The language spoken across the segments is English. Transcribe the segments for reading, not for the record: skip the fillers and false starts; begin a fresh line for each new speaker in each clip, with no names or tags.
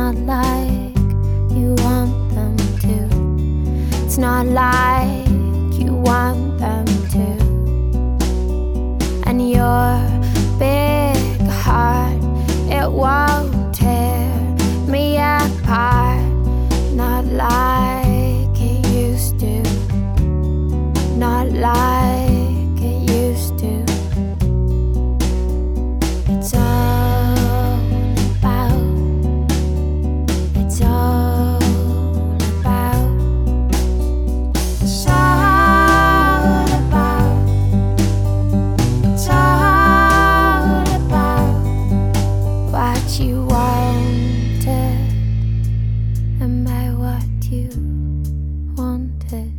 not like you want them to. It's not like you want them to. And your big heart, it won't tear me apart. Not like it used to. Not like it used to. It's all about. It's all about. It's all about. It's all about what you wanted and by what you wanted.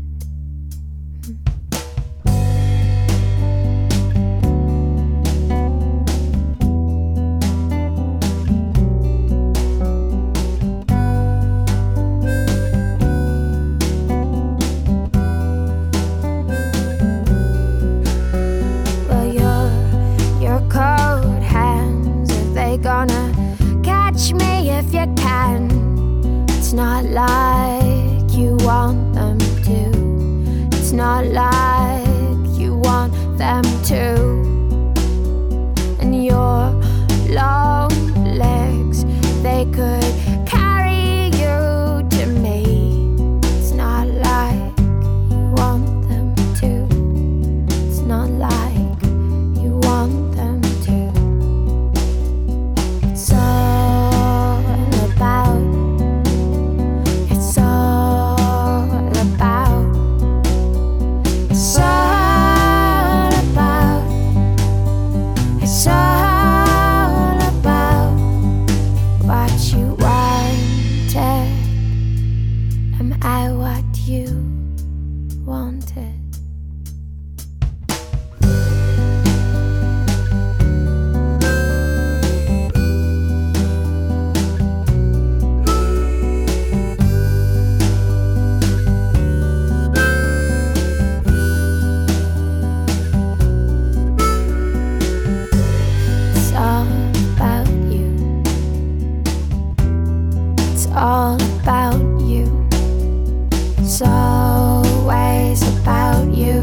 Cold hands, are they gonna catch me if you can? It's not like you want them to. It's not like you want them to. And your long legs, they could carry you to me. It's not like you want them to. It's not like you want them to. It's all about. It's all about. It's all about. It's all about what you wanted. Am I what you wanted? It's all about you. It's all about you. It's always about you.